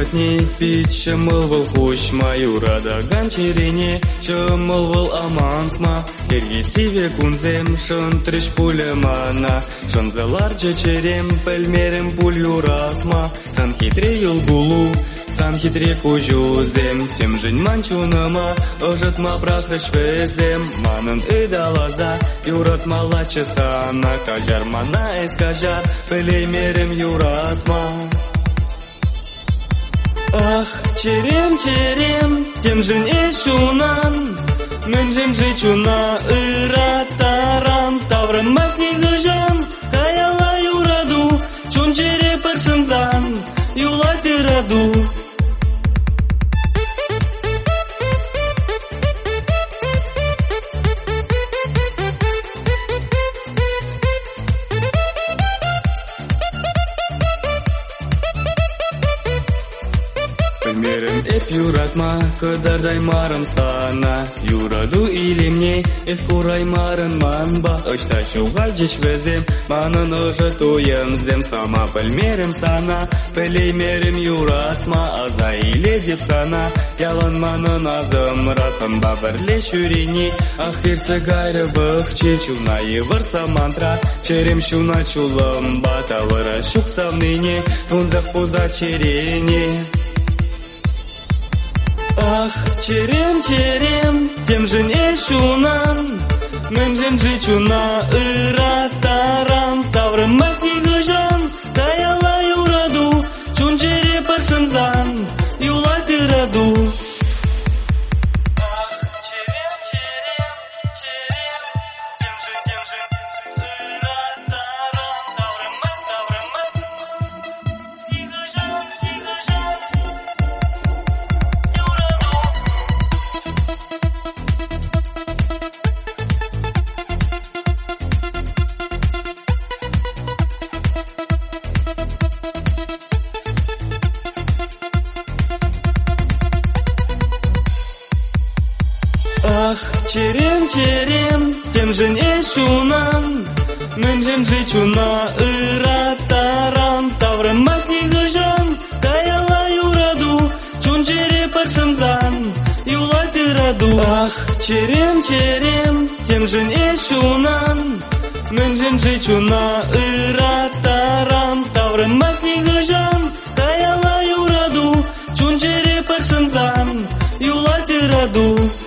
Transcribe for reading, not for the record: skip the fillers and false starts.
Шертни пит шымылвыл хушма, юрадаган черене шымылвыл амантма. Керги сиве кунзем шынтрыш пулемана, шынзылар чечерем пельмерем пуль юратма. Сан хитре юлгулу, сан хитре кужузем, тем жень манчунама, ожытма прахрыш везем. Манын ыдалаза, юратмала чесана, кажар мана эскажар, пельмерем юратма. Ах, черем, черем, тем жень эшунан, мен жем жечуна ыратарам, таврын масни гыжан, каяла юраду, чун чере паршынзан, юла тираду. Пельмерем эп юратма, кыдардай марым сана, юраду илемне, эскурай марын манба, ышта шугал жеш везем, манын ыжы туемзем, сама пельмерем сана, пелеймерем юратма, аза иле деп сана, ялан манын азым расын бабырле шүрени, ахирцы гайры бахче, чуна евырса мантра, черем шуна чулым, батавыра шуксам ныне, тунзах пуза черене. Ах, черем, черем, тем жень эшунан, мен жем жечуна ыратарам, таврын масни гыжан, каяла юраду, чун чере паршынзан, юла тираду. Ах, черем, черем, тем жень эшунан, мен жем жечуна ыратарам, таврын масни гыжан, каяла юраду, чун чере паршынзан, юла тираду. Ах, черем, черем, тем жень эшунан, мен жем жечуна ыратарам, таврын масни гыжан, каяла юраду, чун чере паршынзан, юла тираду.